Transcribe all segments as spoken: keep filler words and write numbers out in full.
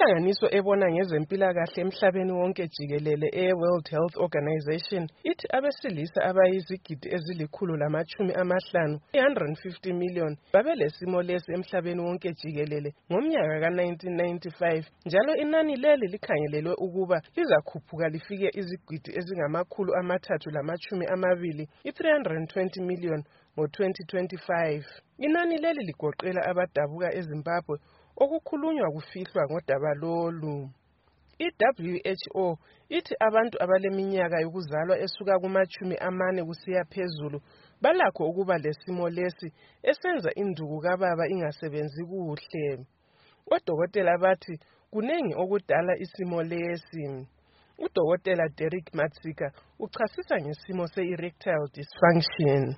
Inhlanganiso ebona ngezempilakahle emhlabeni wonke jikelele e-World Health Organization ithi abesilisa abayizigidi ezilikhulu lamachumi amahlanu one hundred fifty million babelesimo lesi emhlabeni wonke jikelele ngomnyaka ka nineteen ninety-five, njalo inani leli likhangelelwe ukuba lizakhuphuka lifike izigidi ezingamakhulu amathathu lamachumi amabili i-three hundred twenty million ngo twenty twenty-five. Inani leli ligoqela abadabuka eZimbabwe okukhulunywa kufihlwa ngodaba lolu. I-W H O ithi abantu abaleminyaka yokuzalwa esuka kumachumi amane kusiya phezulu balakho ukuba lesimo lesi esenza induku kababa ingasebenzi kuhle. Odokotela bathi kunengi okudala isimo lesi. Udokotela Derek Matsika uchasisa ngesimo se-erectile dysfunction.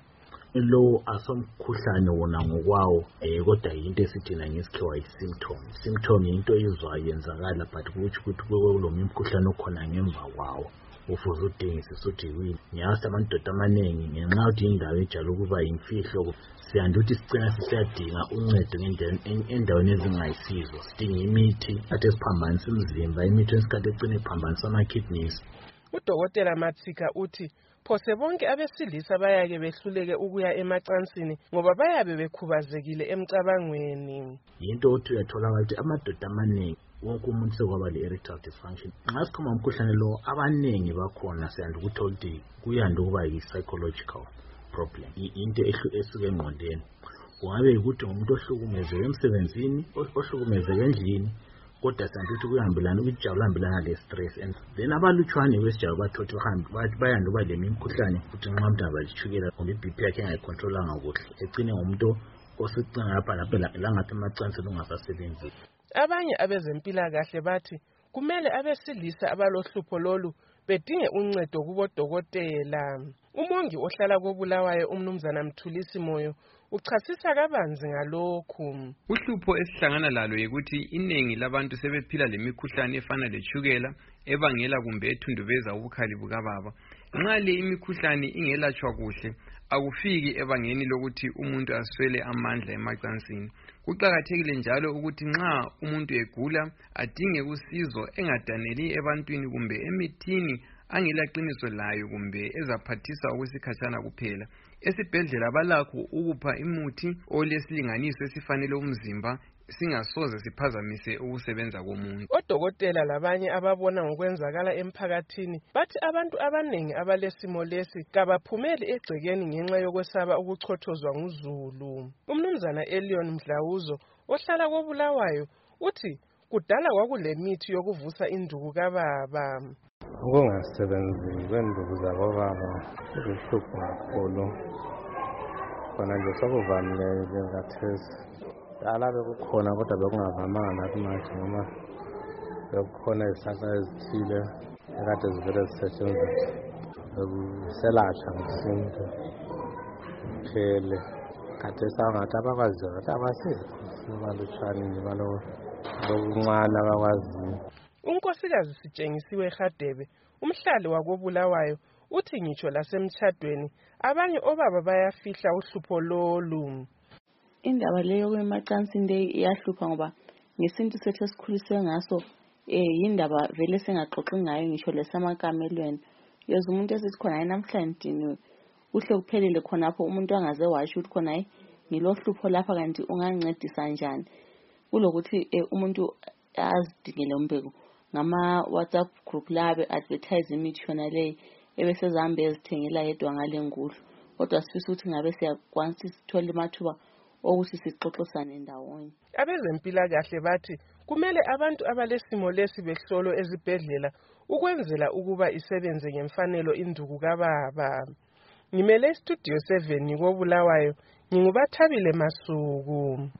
Lo asomkhuhlane wona ngokwawo eh kodwa into esithina ngesikhiwa i-symptom. Symptom into izwayo yenzakala but kuthi ukuthi kulo mkhuhlane okhona ngemva kwawo ufuze udingisise ukuthi yini. Ngiyasa amadoda amaningi ngenxa yokuthi indawo ejala ukuba imfihlo siyanda ukuthi sicela siyadinga uncedo endaweni ezingayisizo. Sidinga imithi athi esiphambanisa umzimba, imithi esikade ecine iphambanisa ama-kidneys. Udokotela Matsika uthi phose bonke abesilisa bayake behluleke ukuya emacansini ngoba bayabe bekhubazekile emcabangweni. Into othi uyathola ukuthi amadoda amaningi wonke umuntu sekwaba le-erectile dysfunction. Nxa sikhuluma ngomkhuhlane lo abaningi bakhona siyanda ukuthola ukuthi kuyanda ukuba yi-psychological problem, into esuke engqondweni. Kungabe ukuthi umuntu ohlukumezeke emsebenzini, ohlukumezeke endlini, kodwa siyanda ukuthi kuyahambelana ukujabula hambelana le-stress. And then abalutshwane besijalo bathothi bahambe bayanda uba le mikhuhlane futhi nxa umuntu abalishukela kumbe i-B P yakhe engayicontrolanga kuhle ecine ngomuntu osecinga lapha lapha langathi amacansini ungasasebenzi. Abanye abezempilakahle bathi kumele abesilisa abalohlupho lolu bedinge uncedo kubodokotela. Umongi ohlala koBulawayo umnumzana Mthulisi Moyo uchasisa kabanzi ngalokhu. Uhlupho esihlangana lalo yikuthi inengi labantu sebephila lemikhuhlane efana lechukela ebangela kumbe ethundubeza ubukhali bukababa. Nxa le imikhuhlane ingelatshwa kuhle akufiki ebangeni lokuthi umuntu aswele amandla emacansini. Kuqakathekile njalo ukuthi nxa umuntu egula adinge usizo engadaneli ebantwini kumbe emithini angela qiniso layo kumbe ezaphathisa okwesikhatshana kuphela. Esibhedlela balakho ukupha imuthi olesilinganiso esifanele umzimba singasoze siphazamise ukusebenza komuntu. Odokotela labanye ababona ngokwenzakala emphakathini bathi abantu abanengi abalesimo lesi kabaphumeli egcekeni ngenxa yokwesaba ukuchothozwa nguzulu. Umnumzana Elion Mdlawuzo ohlala koBulawayo uthi kudala kwakulemithi yokuvusa induku kababa. Ukungasebenzi kwenduku zabobaba kuhlupho kakhulu. Khona nje sokuvamile njengathesi. Dala bekukhona kodwa bekungavamanga nathi manje ngoba bekukhona izihlahla ezithile ekade zivele zisetshenziswa ukuselasha ngesintu kuphele. Khathesi abangathi abakwaziyo bathi abasekho balutshwane nje balokuncane abakwaziyo. Unkosikazi Sitshengisiwe Hadebe umhlali wakoBulawayo uthi ngitsho lasemtshadweni abanye obaba bayafihla uhlupho lolu. Indaba leyo kwemacansini le iyahlupha ngoba ngesintu sethu esikhuliswe ngaso eh indaba vele sengaxoxi ngayo ngisho lesamakamelweni. Yoza umuntu esithi khona hayi namhlanje uhle kuphelele khonapho umuntu angaze washo ukuthi khona hayi ngilohlupho lapha kanti ungancedisa njani. Kulokuthi umuntu azidingele umbeko ngama WhatsApp group labe advertise imithi yona le ebesezambe ezithengela yedwa ngale nguhlu. Kodwa sifisa ukuthi ngabe siyakwanisa sithola imathuba ukuthi sixoxisane ndawonye. Abezempilakahle bathi kumele abantu abalesimo lesi behlolo ezibhedlela ukwenzela ukuba isebenze ngemfanelo induku kababa. Ngimele studio seven koBulawayo, nginguBathabile Masuku.